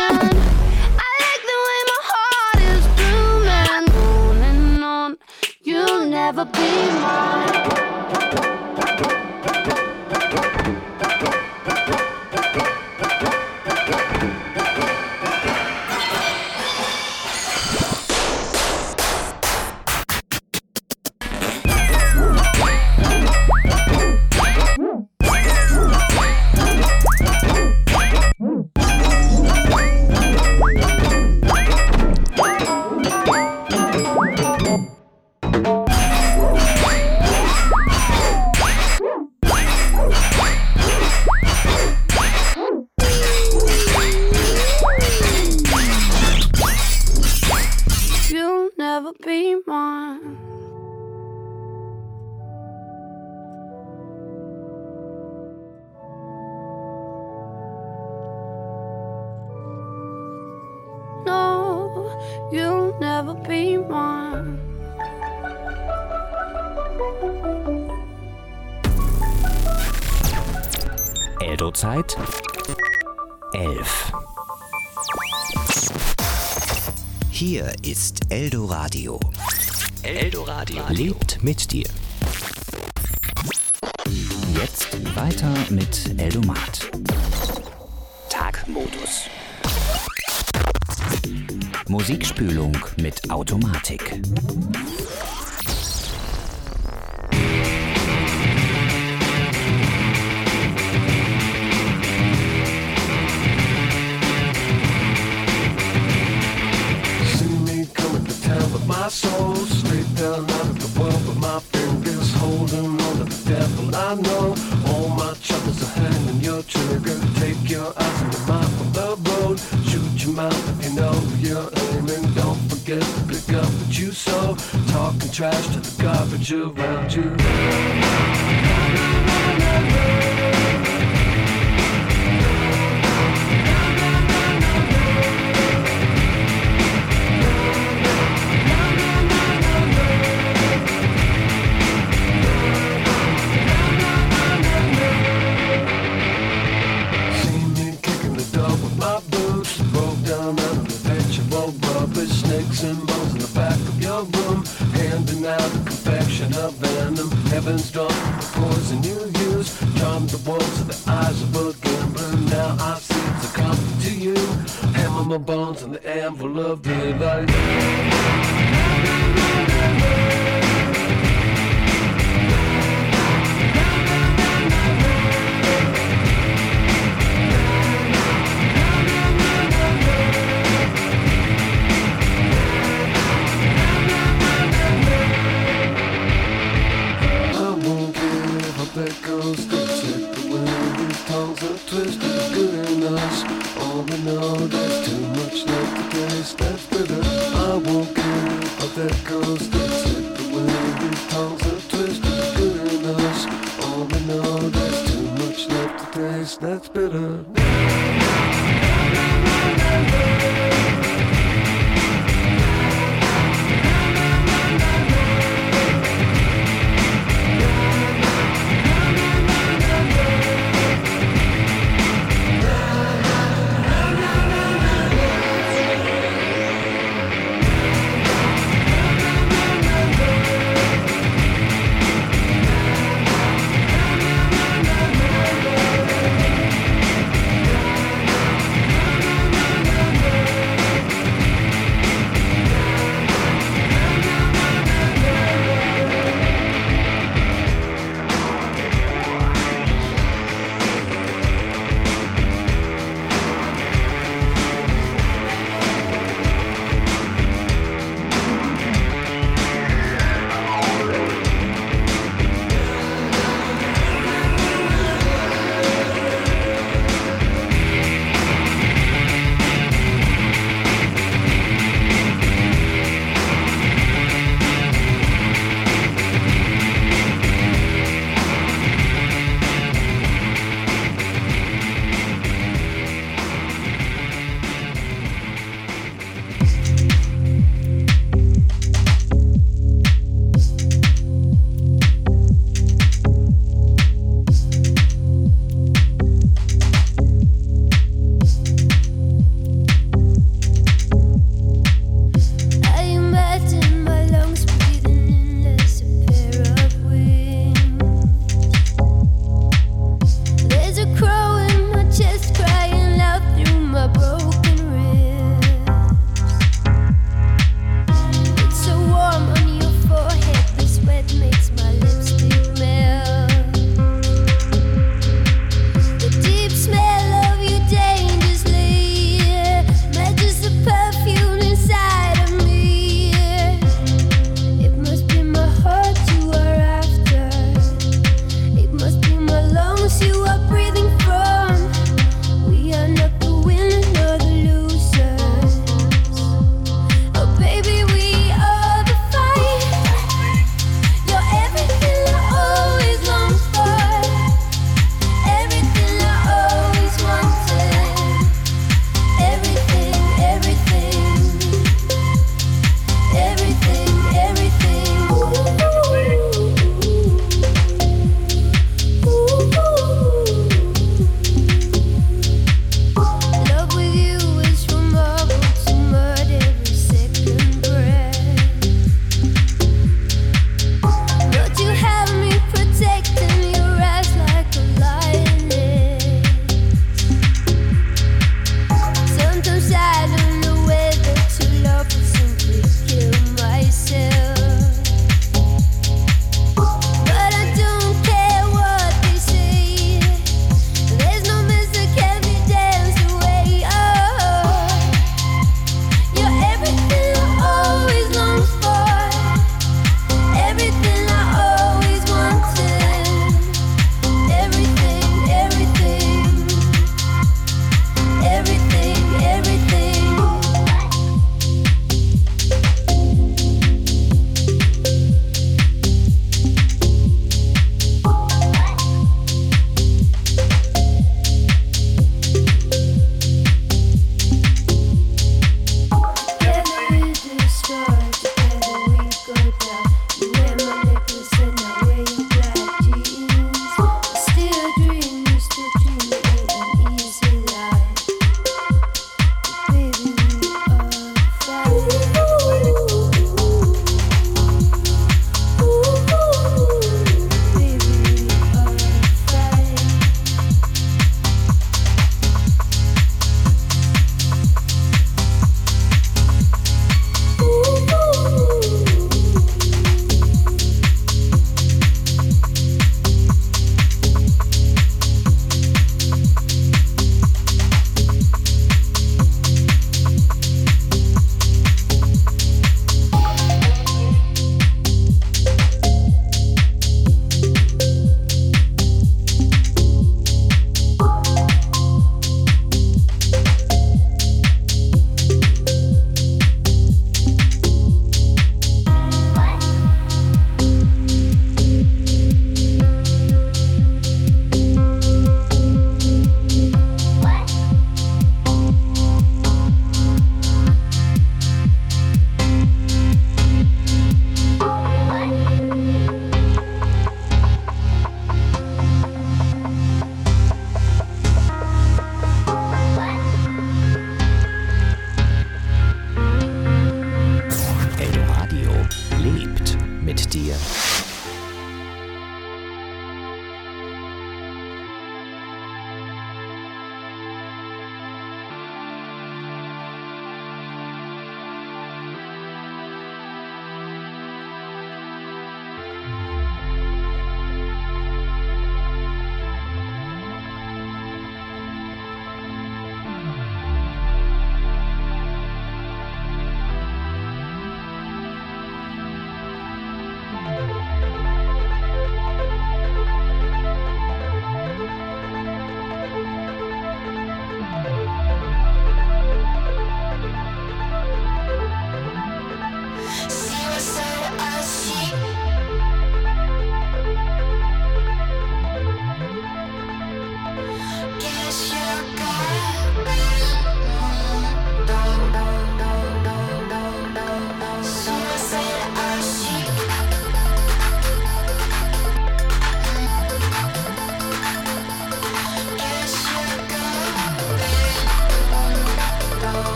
I like the way my heart is blooming. On and on, you'll never be mine. Never be mine. No, you'll never be mine. Eldo-Zeit 11. Hier ist Eldoradio. Eldoradio lebt mit dir. Jetzt weiter mit Eldomat. Tagmodus. Musikspülung mit Automatik. My soul straight down out of the world, but my fingers holding on to the devil. I know all my troubles are hanging your trigger. Take your eyes and your mind from the road. Shoot your mouth if you know you're aiming. Don't forget to pick up what you sow. Talking trash to the garbage around you. Snakes and bones in the back of your room, handing out a confection of venom. Heaven's drunk with the poison you use. Charm the wolves with the eyes of a gambler. Now I see it's a comfort to you. Hammer my bones in the anvil of daylight. That goes to check the wind. These tongues are twisted, good in us. All we know, there's too much left to taste. That's bitter. I won't care how that goes to check the wind. These tongues are twisted, good in us. All we know, there's too much left to taste. That's bitter.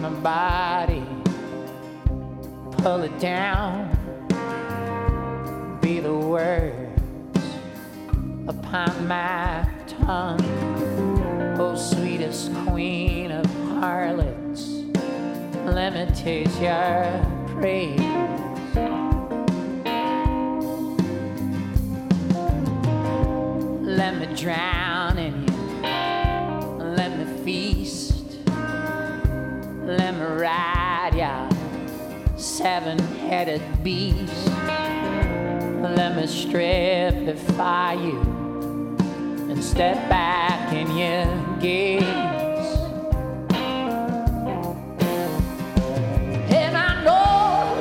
my body, pull it down, be the words upon my tongue. Oh, sweetest queen of harlots, let me taste your praise. Let me drown in you, let me feast, let me ride ya seven-headed beast. Let me strip before you and step back in your gaze. And I know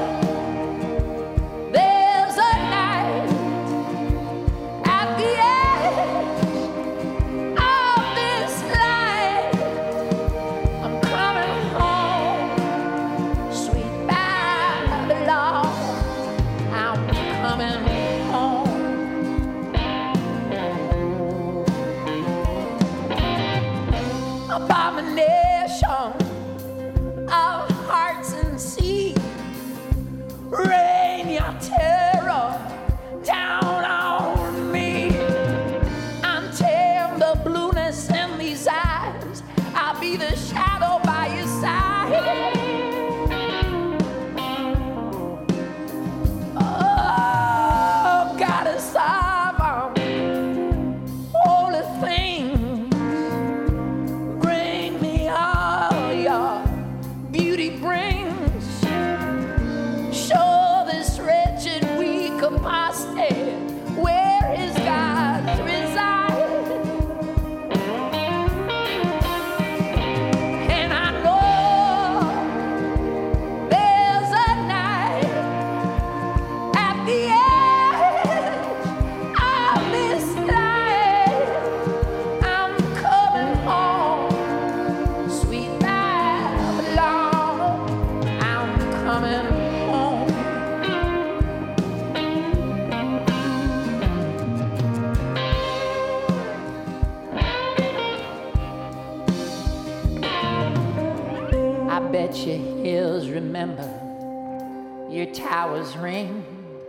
there's a night at the end of this life. I'm coming home, sweet Babylon. I'm coming home. Abomination of hearts and sea, rain your terror down on me. Until the blueness in these eyes, I'll be the shadow by your side. Oh, goddess of holy things, bring me all your beauty brings. Show this wretched, weak apostate where his gods reside. And I know there's a night at the end of this life. I'm coming home, sweet Babylon. I'm coming home. I bet your hills remember, your towers ring.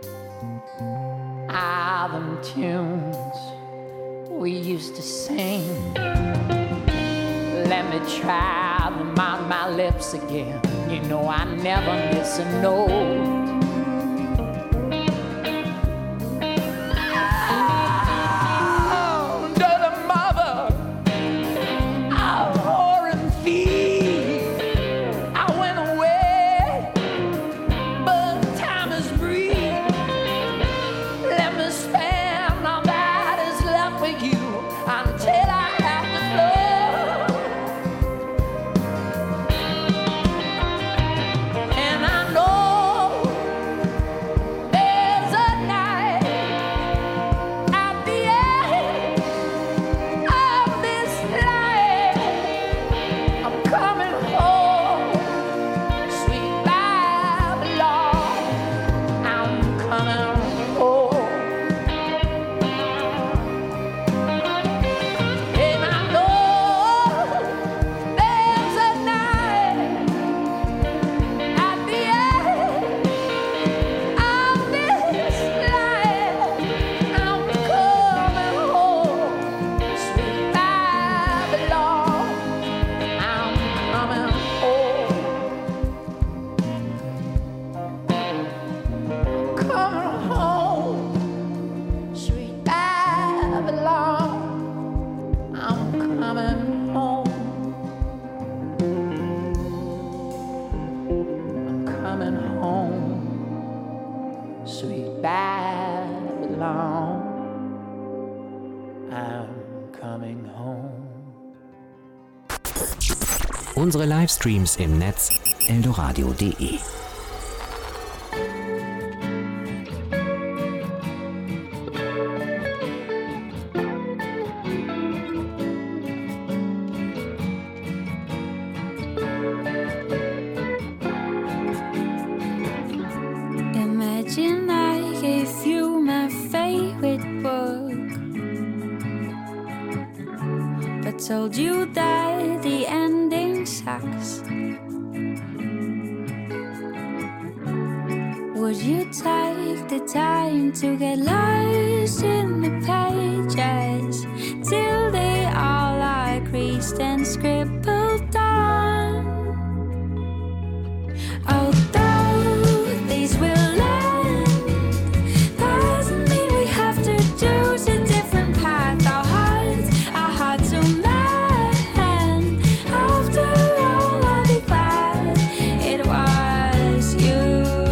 All them tunes we used to sing. Let me try them on my lips again. You know I never miss a note. Under the mother of whore and thief, I went away, but time is brief. Let me spend all that is left with you until I have to flow. And I know there's a night at the end of this life. I'm coming home, sweet Babylon. I'm coming home. And I know there's a night at the end of this life. I'm coming home, sweet Babylon. I'm coming home. Coming home, sweet Babylon. I'm coming home. I'm coming home, sweet Babylon. I'm coming home. Unsere Livestreams im Netz eldoradio.de. Imagine I gave you my favorite book, but told you that the ending sucks. 'cause you take the time to get lost in the pages till they all are creased and scribbled on. Although these will end, doesn't mean we have to choose a different path. Our hearts are hard to mend. After all, I'll be glad it was you.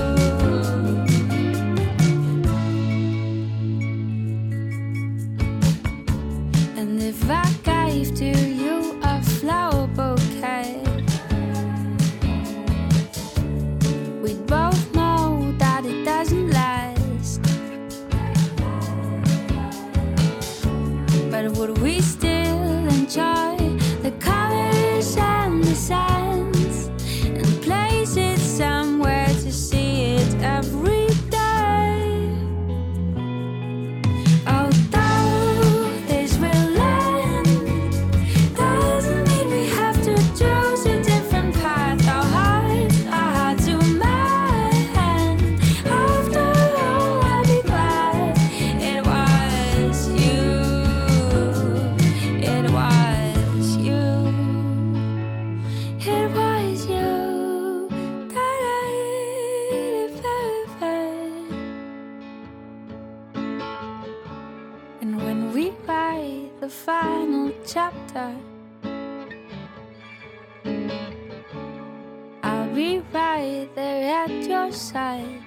And if I gave to you a flower bouquet, we'd both know that it doesn't last. But would we still enjoy the colors and the scents and place it somewhere to see it every day? Although this will end, doesn't mean we have to choose a different path. Our hearts are hard to mend. After all, I'll be glad it was you. It was you. It was you. And when we write the final chapter, I'll be right there at your side.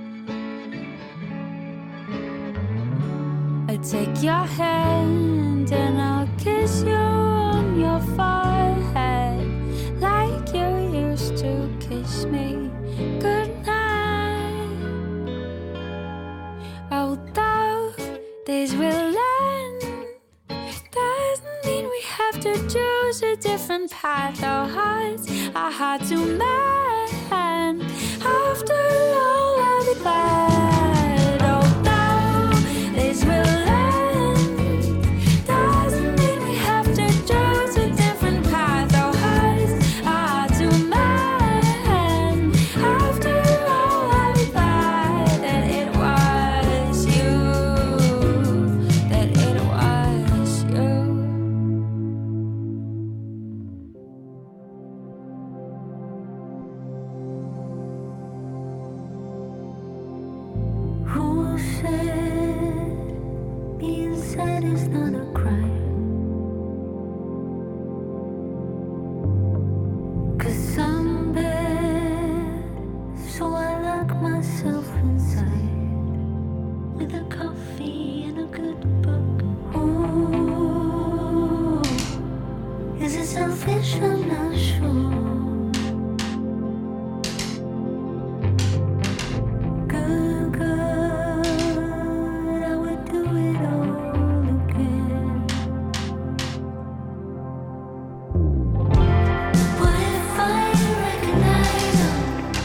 I'll take your hand and I'll kiss you on your forehead like you used to kiss me goodnight. Although this will end, doesn't mean we have to choose a different path. Our hearts are hard to mend. After all, I'll be glad. Although this will end, doesn't mean we have to choose a different path. Our hearts are hard to mend. After all, I'll be glad that it was you. That it was you. Who said being sad is not a crime? 'Cause I'm bad, so I lock myself inside with a coffee and a good book. Ooh, is it selfish? I'm not sure. Good God, I would do it all again. What if I recognize them?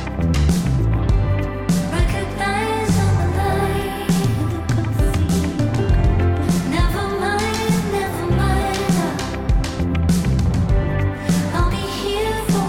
Recognize them alive with a coffee. Never mind, never mind. I'll be here for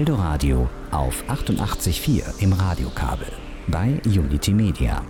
Eldoradio auf 88.4 im Radiokabel bei Unity Media.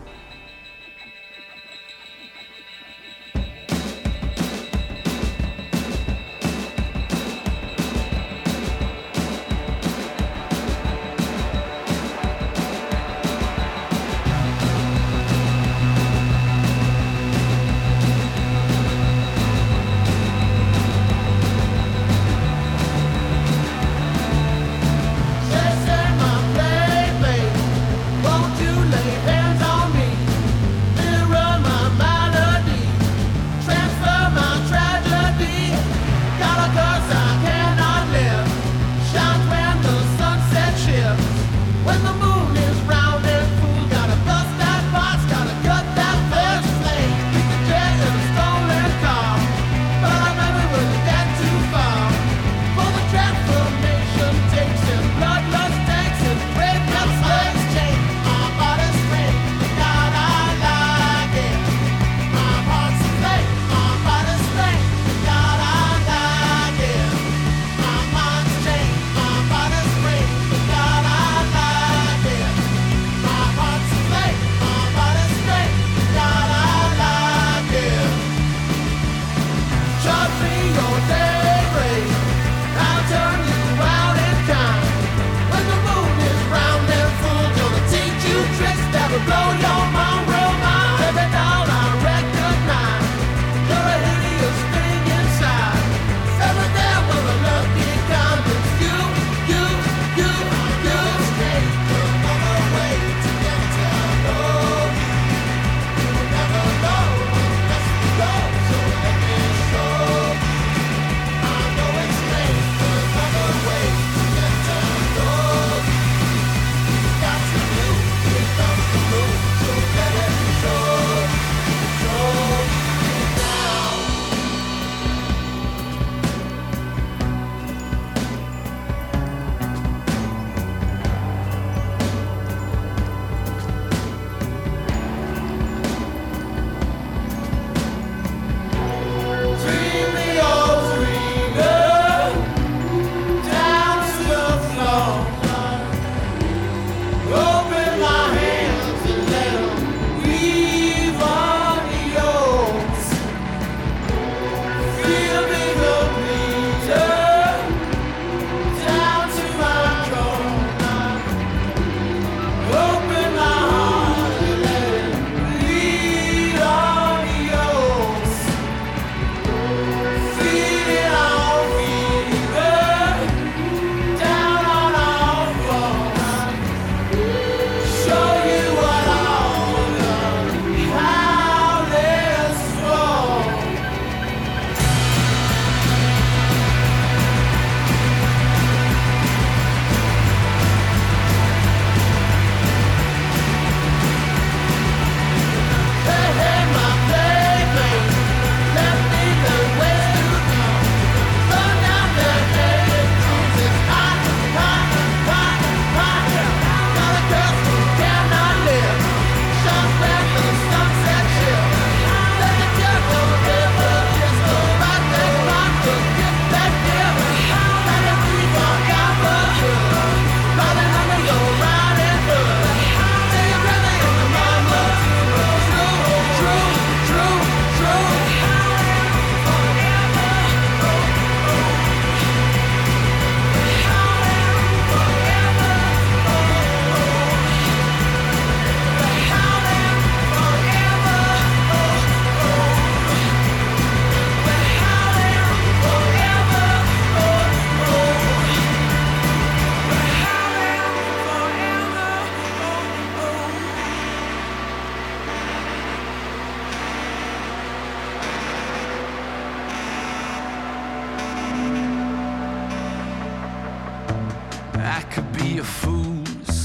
I could be a fool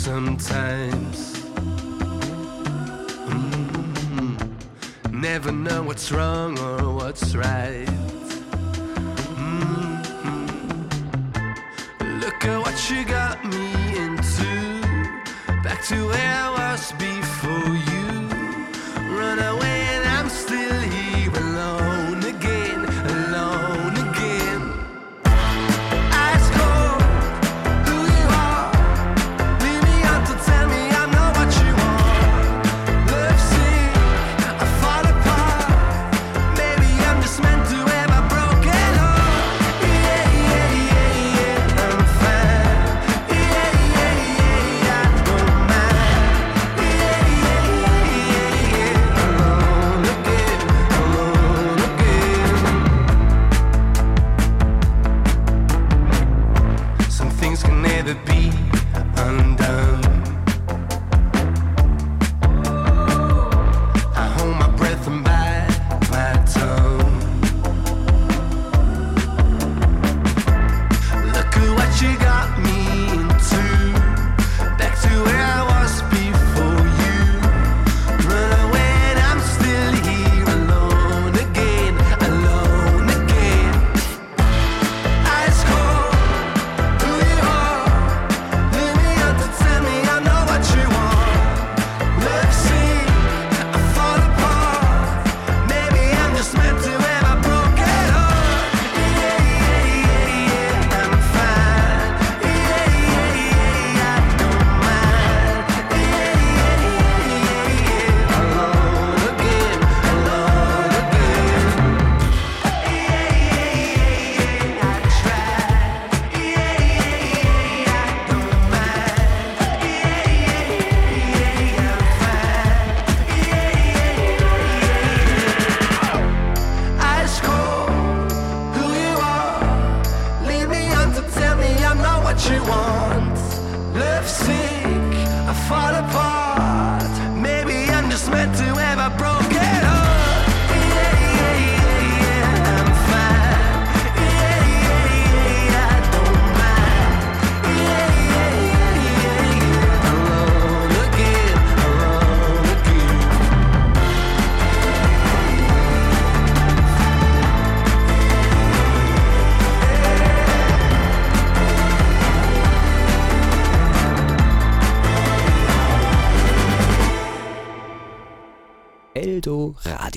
sometimes. Never know what's wrong or what's right. Look at what you got me into. Back to where I was before you. Run away and I'm still here alone again, alone again. Ice cold,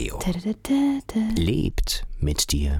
Radio. Lebt mit dir.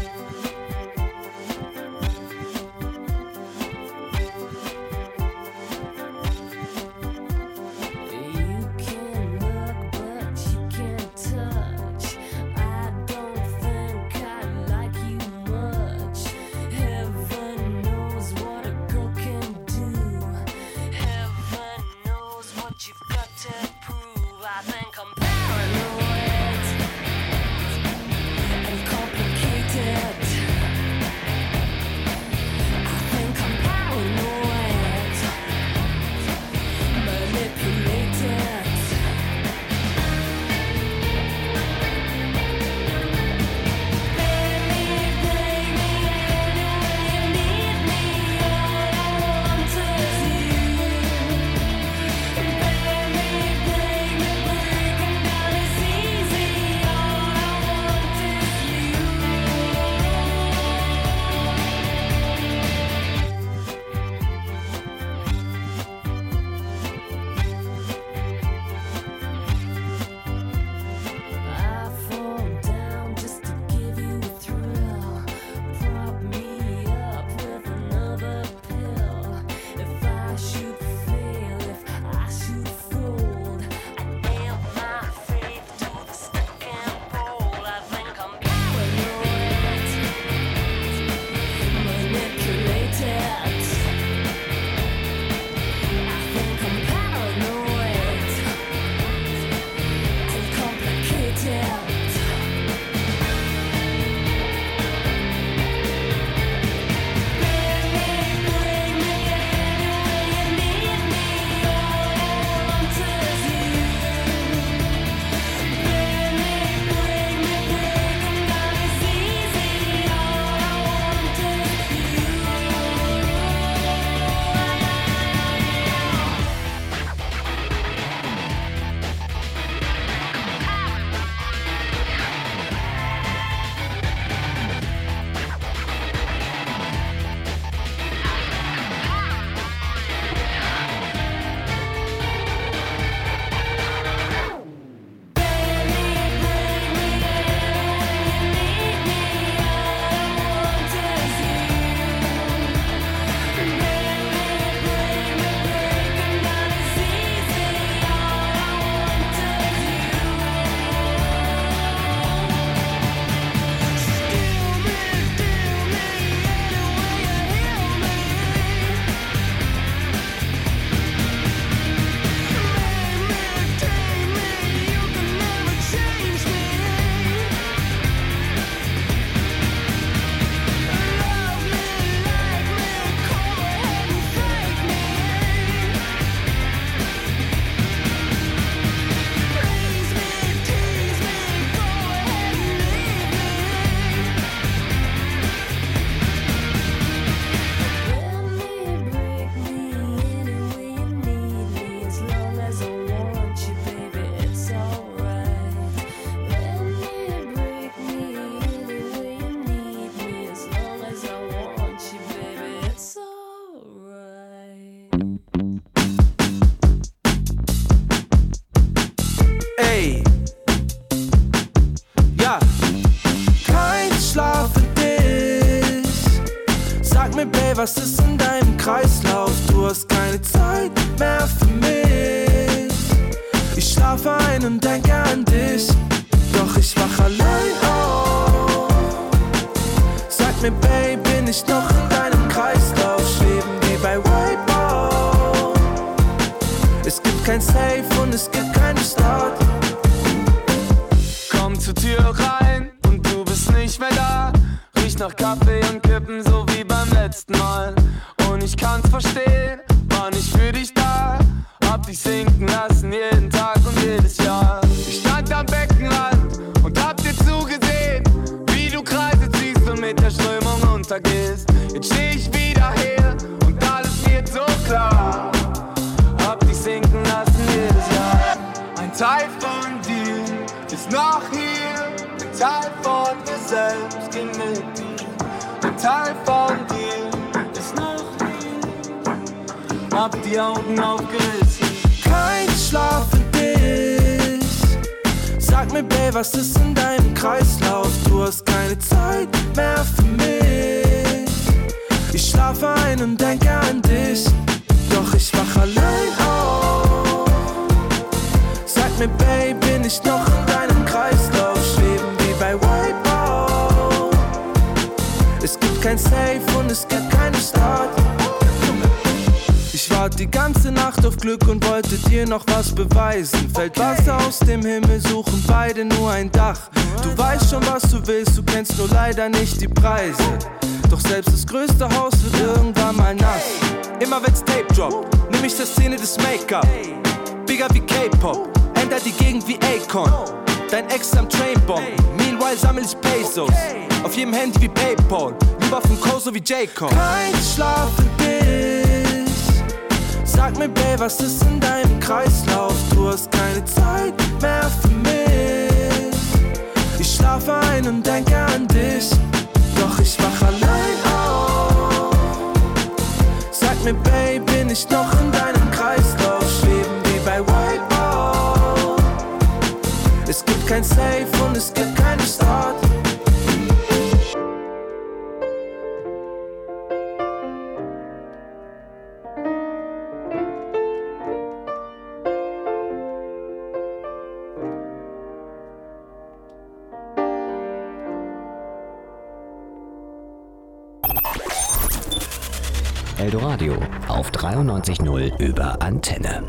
Was ist in deinem Kreislauf? Du hast keine Zeit mehr für mich. Ich schlafe ein und denke an dich, doch ich wach allein auf. Sag mir, Babe, bin ich noch in deinem Kreislauf? Schweben wie bei Wipeout. Es gibt kein Safe und es gibt keinen Start. Komm zur Tür rein und du bist nicht mehr da. Riecht nach Kaffee und Kippen, so wie beim letzten Mal. Und ich kann's verstehen, war nicht für dich da. Hab dich sinken lassen jeden Tag und jedes Jahr. Ich stand am Beckenrand und hab dir zugesehen, wie du Kreise ziehst und mit der Strömung untergehst. Jetzt steh ich wieder hier und alles wird so klar. Hab dich sinken lassen jedes Jahr. Ein Teil von dir ist noch hier, ein Teil von mir selbst ging mit dir. Ein Teil von dir ist noch hier, hab die Augen aufgerissen. Kein Schlaf für dich. Sag Sag mir, Babe, was ist in deinem Kreislauf? Du hast keine Zeit mehr für mich. Ich schlafe ein und denke an dich, doch ich wach allein auf. Sag mir, Babe, bin ich noch in deinem Kreislauf? Schweben wie bei Wipeout. Es gibt kein Safe und es gibt keine Start. Ich warte die ganze Nacht auf Glück und wollte dir noch was beweisen. Fällt Wasser aus dem Himmel, suchen beide nur ein Dach. Du weißt schon, was du willst, du kennst nur leider nicht die Preise. Doch selbst das größte Haus wird irgendwann mal nass. Immer wenn's Tape droppt, nimm ich der Szene des Make-up. Bigger wie K-Pop, ändert die Gegend wie Akon. Dein Ex am Trainbomb, meanwhile sammel ich Pesos. Auf jedem Handy wie Paypal, lieber vom Koso wie J-Con. Kein Schlaf für dich. Sag mir, Babe, was ist in deinem Kreislauf? Du hast keine Zeit mehr für mich. Ich schlafe ein und denke an dich, doch ich wach allein auf. Sag mir, Babe, bin ich noch in deinem Kreislauf? Schweben wie bei Wipeout. Es gibt kein Safe und es gibt keine Start. Eldoradio auf 93.0 über Antenne.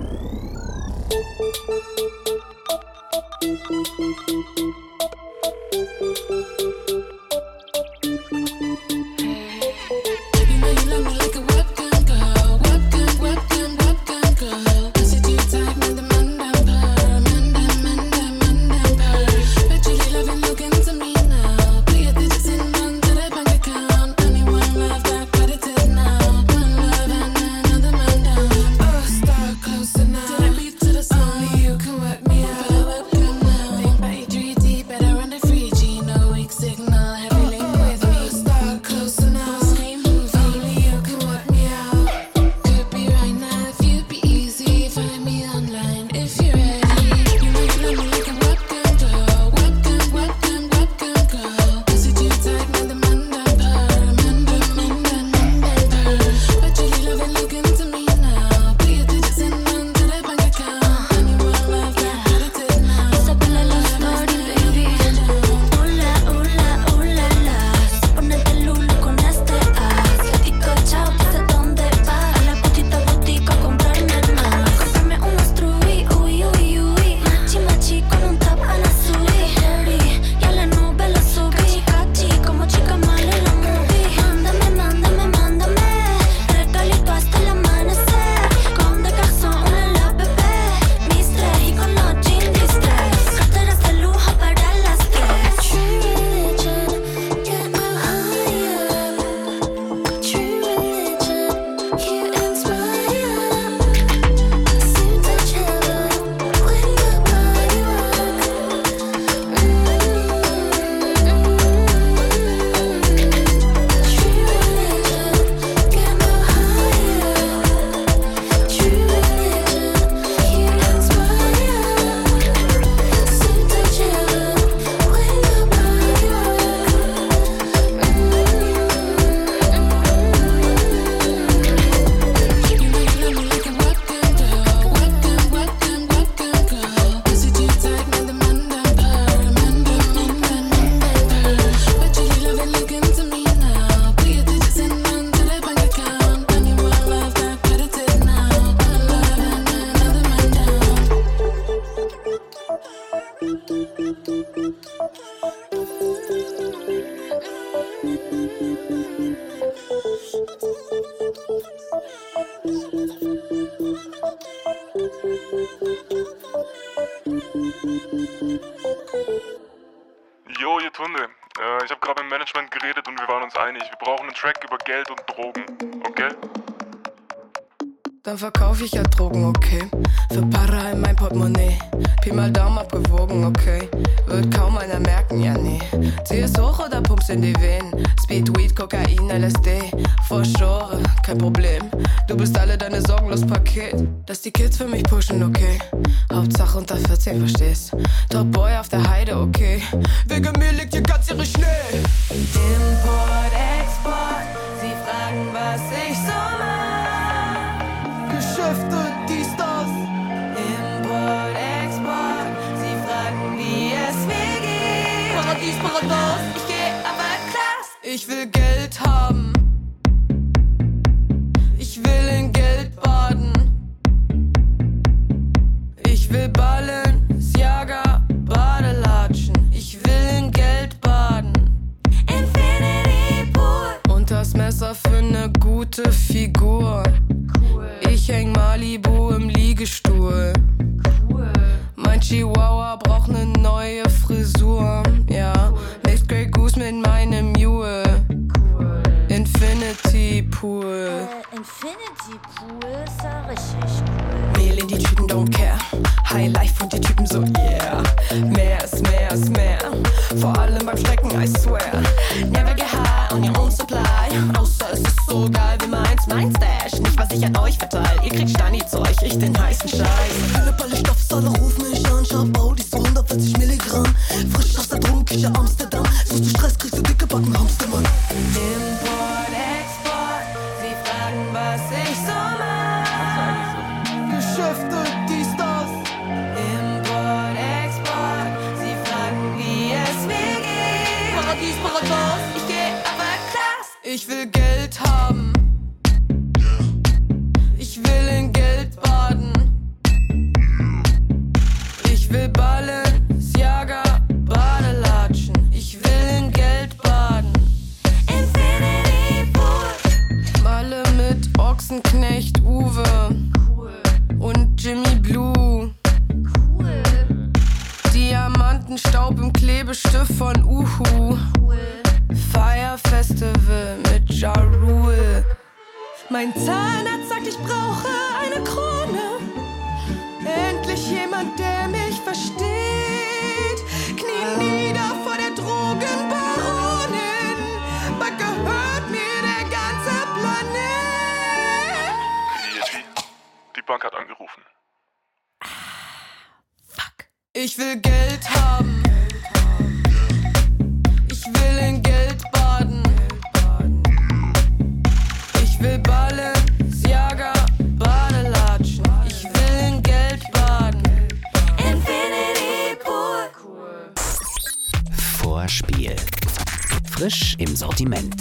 Jo, ihr Tunde. Ich habe gerade mit dem Management geredet und wir waren uns einig. Wir brauchen einen Track über Geld und Drogen, okay? Dann verkauf ich ja Drogen, okay. Für Para in mein Portemonnaie. Pi mal Daumen abgewogen, okay. Wird kaum einer merken, ja nee. Zieh es hoch oder pumpst in die Venen. Speed, Weed, Kokain, LSD. Vorschore, kein Problem. Du bist alle deine sorgenlos Paket. Dass die Kids für mich pushen, okay. Hauptsache unter 14, verstehst. Top Boy auf der Heide, okay. Wegen mir liegt hier ganz ihre Schnee. Import, Export. Sie fragen, was ich so mach. Geschäfte, dies, das. Import, Export. Sie fragen, wie es mir geht. Paradies, Parados. Ich geh aber Class. Ich will Geld haben. Ich will in Geld baden. Ich will Balenciaga, Badelatschen. Ich will in Geld baden. Infinity Pool. Und das Messer für ne gute Figur. Cool. Ich häng Malibu im Liegestuhl. Cool. Mein Chihuahua braucht ne neue Frisur. Ja, cool. Mixed Grey Goose mit meinem Mule. Cool. Infinity Pool. Infinity Pool ist ja richtig cool. Mehl in die Typen, don't care. High Life und die Typen so, yeah. Mehr ist mehr ist mehr. Vor allem beim Strecken, I swear. Never get high on your own supply. Außer es ist so geil wie meins, mein Stash. Nicht, was ich an euch verteil. Ihr kriegt Stani-Zeug, ich den heißen Scheiß. Philipp, alle Stoffs, alle rufen mich an. Sharp Audi, so 140 Milligramm. Frisch aus der Drogenküche Amsterdam. Suchst du Stress, kriegst du dicke Backen, Hamstermann. Import, Export. Sie fragen, was ich so mach. Geschäfte, dies, das. Import, Export. Sie fragen, wie es mir geht. Paradies, Parados. Ich geh aber Class. Ich will Geld haben. Ich will in Geld baden. Ich will Balenciaga, Badelatschen. Ich will in Geld baden. Infinity Pool. Malle mit Ochsenknecht Uwe. Cool. Und Jimmy Blue. Cool. Diamantenstaub im Klebestift von Uhu. Cool. Fire Festival mit Ja Rule. Mein Zahnarzt sagt, ich brauche eine Krone. Endlich jemand, der mich versteht. Knie nieder vor der Drogenbaronin. Bald gehört mir der ganze Planet. Die Bank hat angerufen. Fuck. Ich will Geld haben. Ich will in Geld baden. Ich will Balenciaga, Badelatschen. Ich will in Geld baden. Infinity Pool. Vorspiel. Frisch im Sortiment.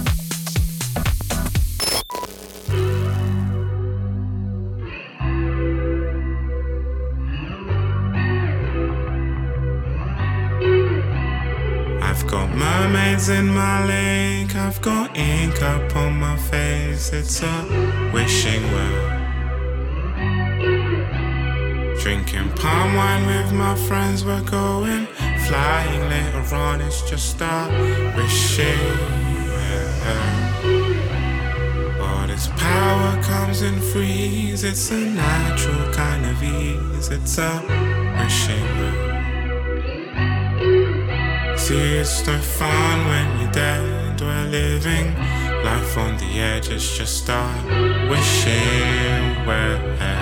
I've got mermaids in my lake, I've got ink up on my face, it's a wishing well. Drinking palm wine with my friends, we're going flying later on, it's just a wishing well. All this power comes in freeze, it's a natural kind of ease, it's a wishing well. See, it's no fun when you're dead. We're living life on the edge. It's just a wishing well.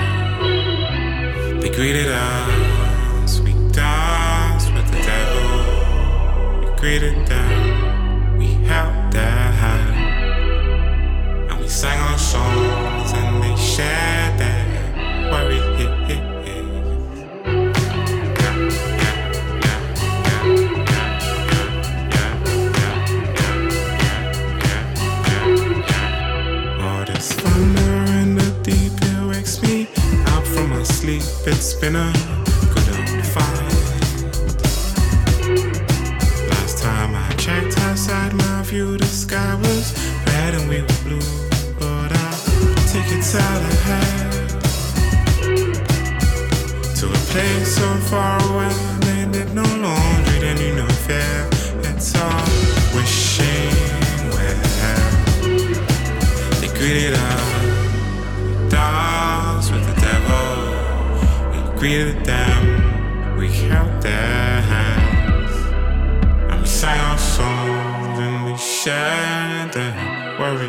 They greeted us. We danced with the devil. We greeted them. We held their hand. And we sang our songs and they shared their worry. It's been a good old fight. Last time I checked outside my view, the sky was red and we were blue. But our tickets out ahead to a place so far away. They did no laundry, they knew no fear. It's all wishing well. They greeted us, share the worry.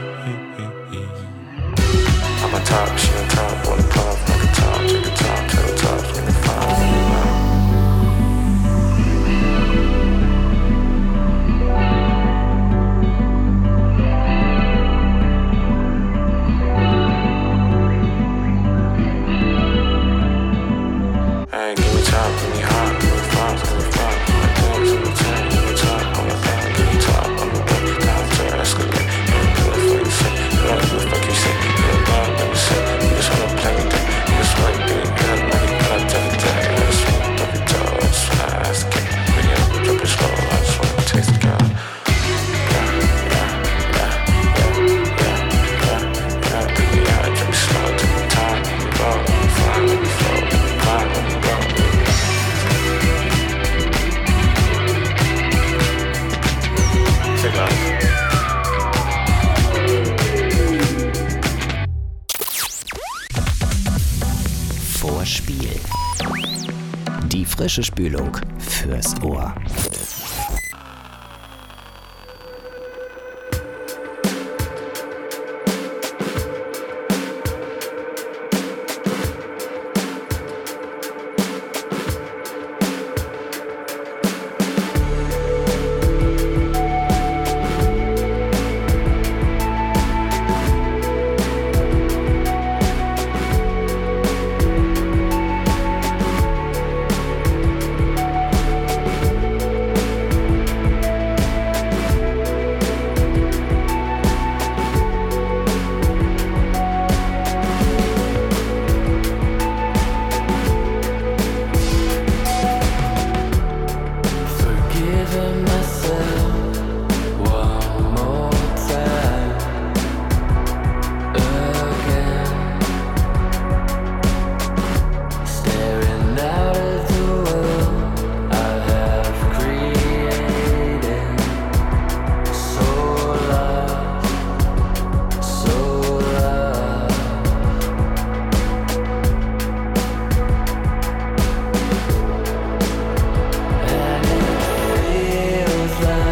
I'm on top, she on top, wanna puff, like a top, take a top, tell the top, when you find me. Hey, give me top, give me hot, give me fast, give me fast. My things in the tank, give me top, on the back, give me top, on the back, down to escalate. You don't do it for you say, you don't do it fuck you say. You don't bad, let me say, you just wanna play with that. You just wanna get it good, like you gotta tell it that. I just wanna love your dog, I just wanna ask it. Bring it up, drop it slow, I just wanna taste it, girl. Vorspiel. Die frische Spülung fürs Ohr. Feels like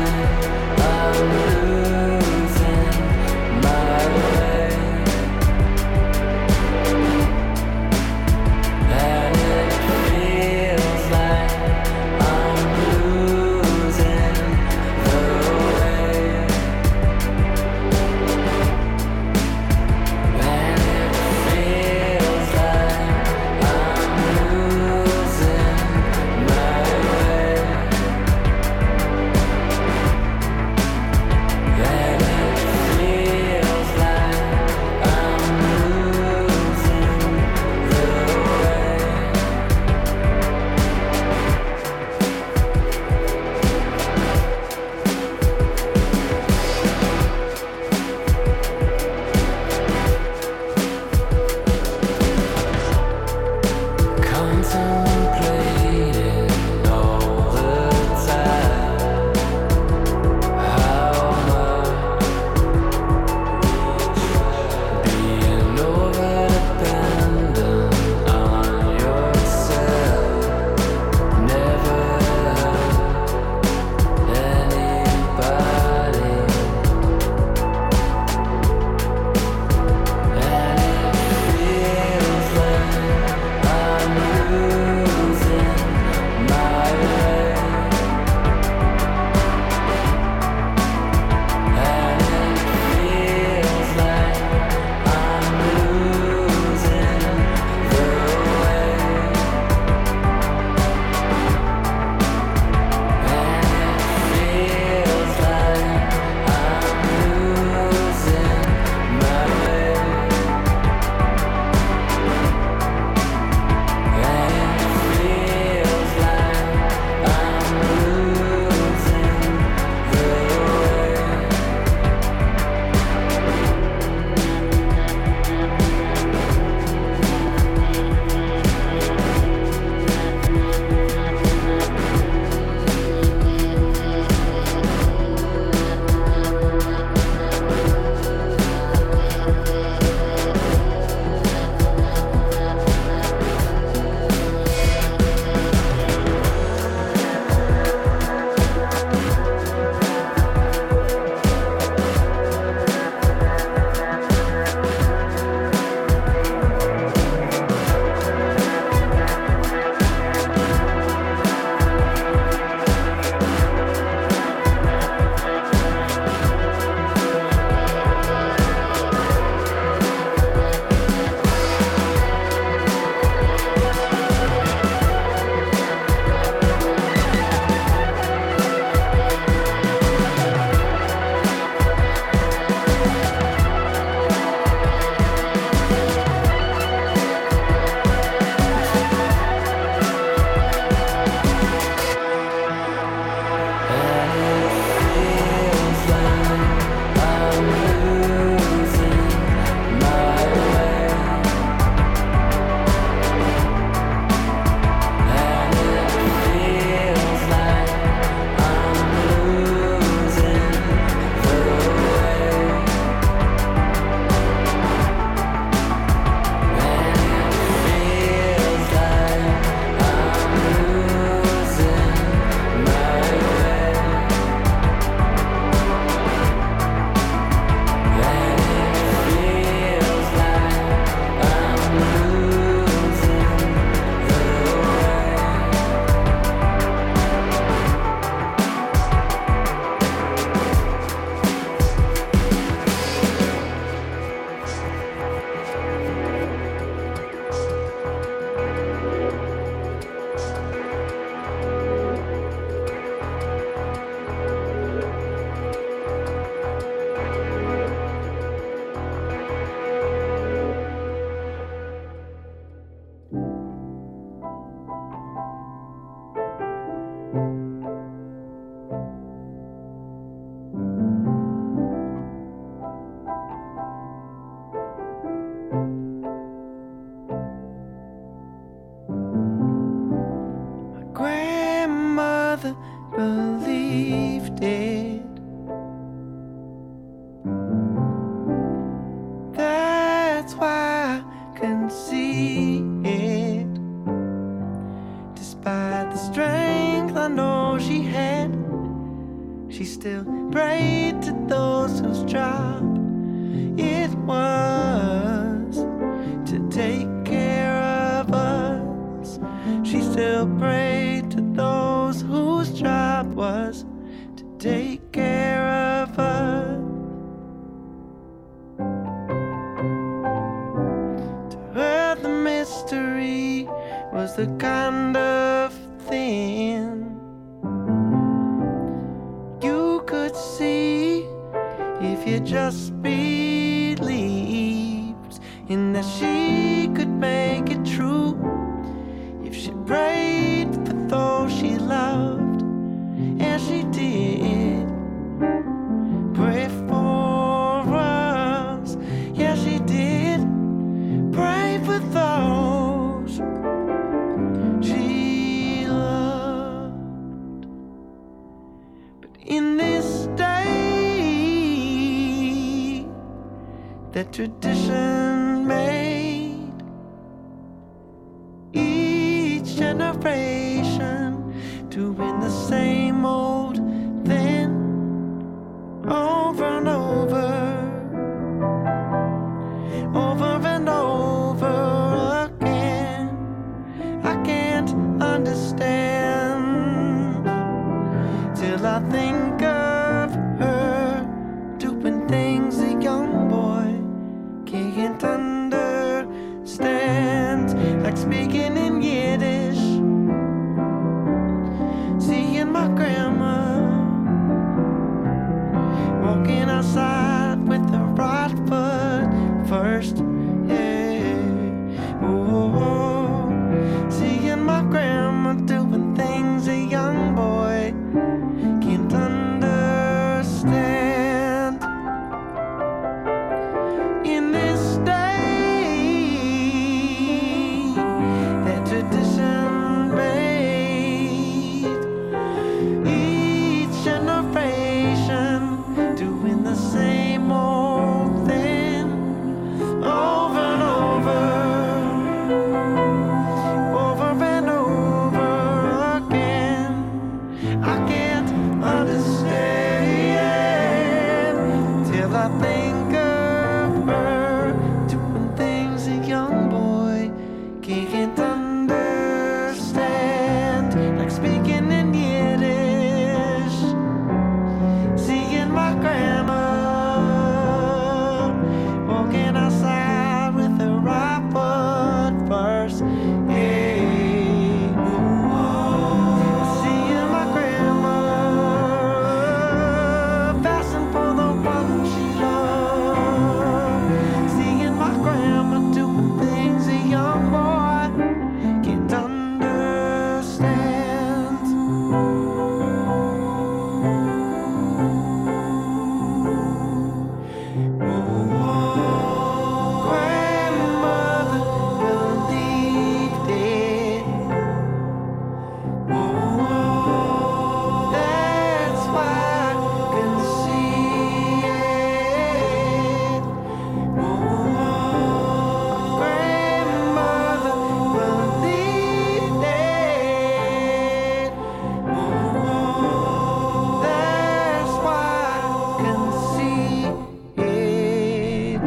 believed it. That's why I couldn't see it. Despite the strength I know she had, she still prayed to those whose job it was to take care of us. She still prayed to those whose job was to take care of us. To her the mystery was the kind of thing you could see if you just believed in that she could make it true. If she prayed for those she loved, and she did pray for us. Yeah, she did pray for those she loved. But in this day that tradition made, each generation doing the same old thing over and over, over and over again. I can't understand till I think of her doing things a young boy can't understand, like speaking in Yiddish, seeing my grandma walking outside with the right foot first. Yeah, oh, seeing my grandma doing things a young boy can't understand. In this day that tradition made, each generation doing the same old thing over and over, over and over again. I can't understand till I think of her doing things a young boy can't understand, like speaking in Yiddish, seeing my grandma walking outside with her right foot first. Hey, seeing my grandma passing for the one she loved, seeing my grandma doing things a young boy can't understand. Grandmother believed it. That's why I can see it. Grandmother believed it. That's why I can see it.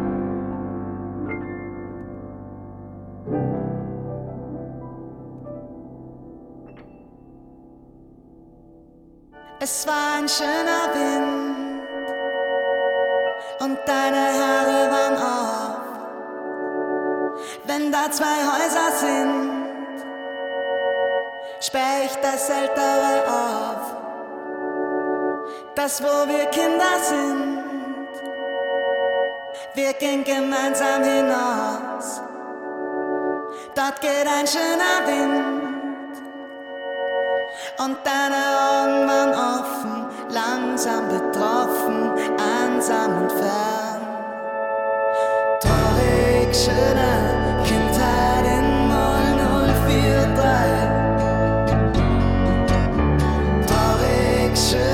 Es war ein schöner Wind und deine Haare waren auf. Wenn da zwei Häuser sind, sperr ich das ältere auf. Das, wo wir Kinder sind, wir gehen gemeinsam hinaus. Dort geht ein schöner Wind und deine Augen waren offen, langsam betroffen, einsam und fern. Traurig, schöne Kindheit in 0043. Traurig, schön.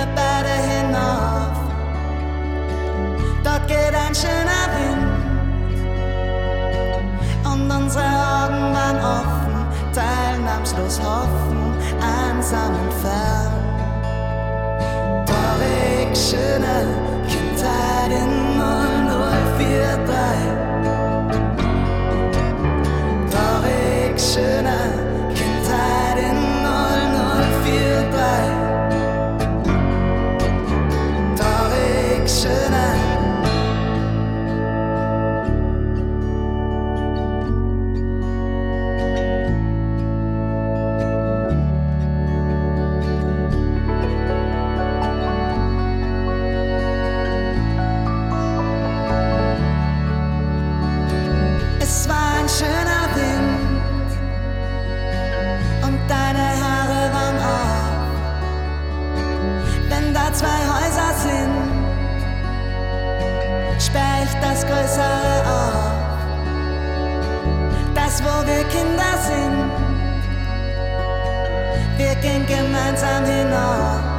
wir beide hinauf. Dort geht ein schöner Wind und unsere Augen waren offen, teilnahmslos hoffen, einsam und fern. Traurig schöne Kindheit in 0043. Traurig schöne Kindheit in 0043. Traurig schöne. Es war ein schöner Wind und deine Haare waren auf. Wenn da zwei Häuser sind, sperr ich das Größere auf. Das, wo wir Kinder sind, wir gehen gemeinsam hinauf.